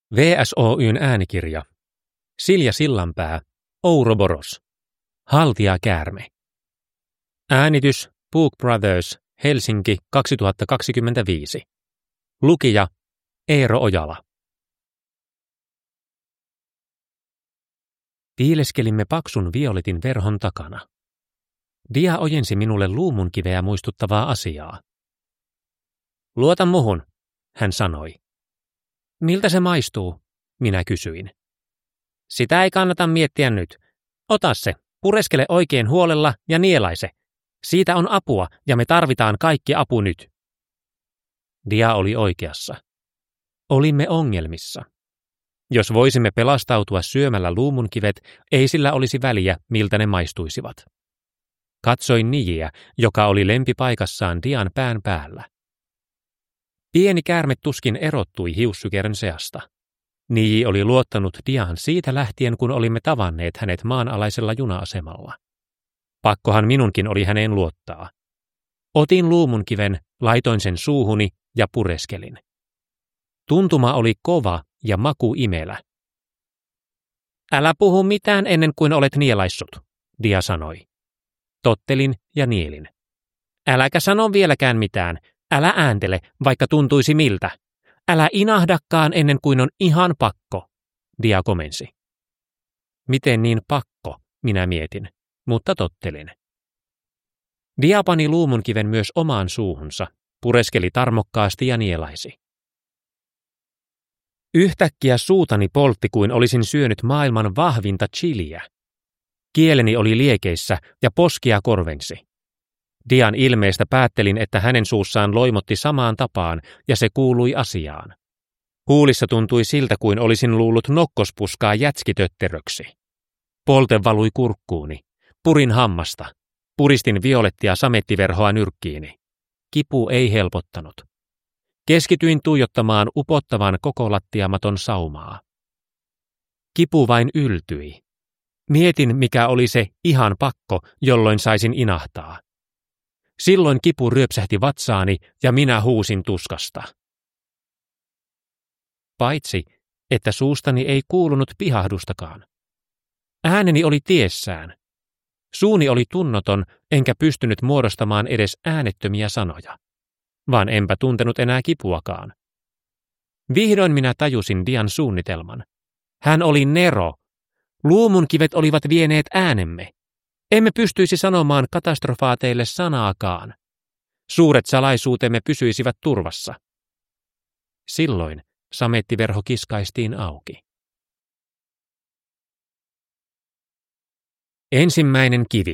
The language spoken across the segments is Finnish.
VSOY:n äänikirja. Silja Sillanpää, Ouroboros. Haltia käärme. Äänitys Book Brothers, Helsinki 2025. Lukija Eero Ojala. Piileskelimme paksun violetin verhon takana. Dia ojensi minulle luumunkiveä muistuttavaa asiaa. Luota muhun, hän sanoi. Miltä se maistuu? Minä kysyin. Sitä ei kannata miettiä nyt. Ota se, pureskele oikein huolella ja nielaise. Siitä on apua ja me tarvitaan kaikki apu nyt. Dia oli oikeassa. Olimme ongelmissa. Jos voisimme pelastautua syömällä luumunkivet, ei sillä olisi väliä, miltä ne maistuisivat. Katsoin Nijiä, joka oli lempipaikassaan Dian pään päällä. Pieni käärme tuskin erottui hiussykerön seasta. Niji oli luottanut Diaan siitä lähtien, kun olimme tavanneet hänet maanalaisella juna-asemalla. Pakkohan minunkin oli häneen luottaa. Otin luumunkiven, laitoin sen suuhuni ja pureskelin. Tuntuma oli kova ja maku imelä. Älä puhu mitään ennen kuin olet nielaissut, Dia sanoi. Tottelin ja nielin. Äläkä sano vieläkään mitään. Älä ääntele, vaikka tuntuisi miltä. Älä inahdakaan ennen kuin on ihan pakko, Dia komensi. Miten niin pakko, minä mietin, mutta tottelin. Dia pani luumunkiven myös omaan suuhunsa, pureskeli tarmokkaasti ja nielaisi. Yhtäkkiä suutani poltti kuin olisin syönyt maailman vahvinta chiliä. Kieleni oli liekeissä ja poskia korvensi. Dian ilmeestä päättelin, että hänen suussaan loimotti samaan tapaan ja se kuului asiaan. Huulissa tuntui siltä, kuin olisin luullut nokkospuskaa jätskitötteröksi. Polte valui kurkkuuni. Purin hammasta. Puristin violettia samettiverhoa nyrkkiini. Kipu ei helpottanut. Keskityin tuijottamaan upottavan kokolattiamaton saumaa. Kipu vain yltyi. Mietin, mikä oli se ihan pakko, jolloin saisin inahtaa. Silloin kipu ryöpsähti vatsaani ja minä huusin tuskasta. Paitsi, että suustani ei kuulunut pihahdustakaan. Ääneni oli tiessään. Suuni oli tunnoton, enkä pystynyt muodostamaan edes äänettömiä sanoja. Vaan enpä tuntenut enää kipuakaan. Vihdoin minä tajusin Dian suunnitelman. Hän oli nero. Luumunkivet olivat vieneet äänemme. Emme pystyisi sanomaan katastrofaateille sanaakaan. Suuret salaisuutemme pysyisivät turvassa. Silloin samettiverho kiskaistiin auki. Ensimmäinen kivi.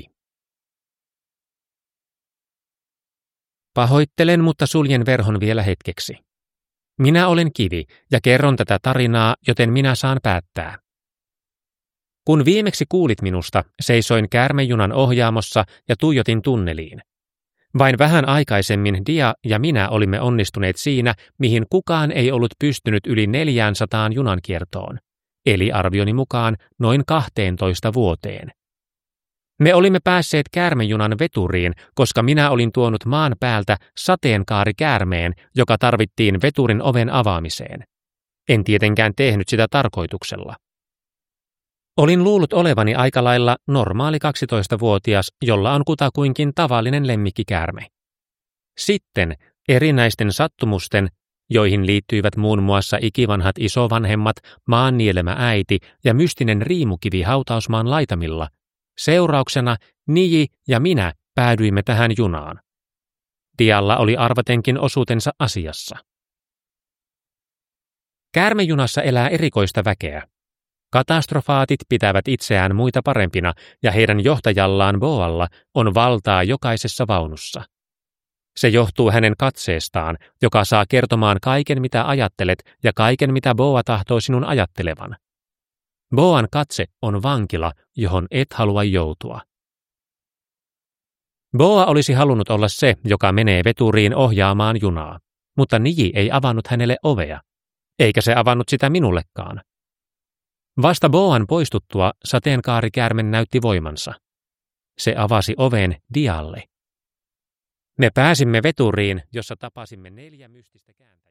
Pahoittelen, mutta suljen verhon vielä hetkeksi. Minä olen kivi ja kerron tätä tarinaa, joten minä saan päättää. Kun viimeksi kuulit minusta, seisoin käärmejunan ohjaamossa ja tuijotin tunneliin. Vain vähän aikaisemmin Dia ja minä olimme onnistuneet siinä, mihin kukaan ei ollut pystynyt yli 400 junankiertoon, eli arvioni mukaan noin 12 vuoteen. Me olimme päässeet käärmejunan veturiin, koska minä olin tuonut maan päältä sateenkaarikäärmeen, joka tarvittiin veturin oven avaamiseen. En tietenkään tehnyt sitä tarkoituksella. Olin luullut olevani aika lailla normaali 12-vuotias, jolla on kutakuinkin tavallinen lemmikkikäärme. Sitten erinäisten sattumusten, joihin liittyivät muun muassa ikivanhat isovanhemmat, maan nielemä äiti ja mystinen riimukivi hautausmaan laitamilla, seurauksena Niji ja minä päädyimme tähän junaan. Dialla oli arvatenkin osuutensa asiassa. Käärmejunassa elää erikoista väkeä. Katastrofaatit pitävät itseään muita parempina ja heidän johtajallaan Boalla on valtaa jokaisessa vaunussa. Se johtuu hänen katseestaan, joka saa kertomaan kaiken mitä ajattelet ja kaiken mitä Boa tahtoo sinun ajattelevan. Boan katse on vankila, johon et halua joutua. Boa olisi halunnut olla se, joka menee veturiin ohjaamaan junaa, mutta Niji ei avannut hänelle ovea, eikä se avannut sitä minullekaan. Vasta Boan poistuttua sateenkaarikäärme näytti voimansa. Se avasi oven Dialle. Me pääsimme veturiin, jossa tapasimme 4 mystistä kääntäjää.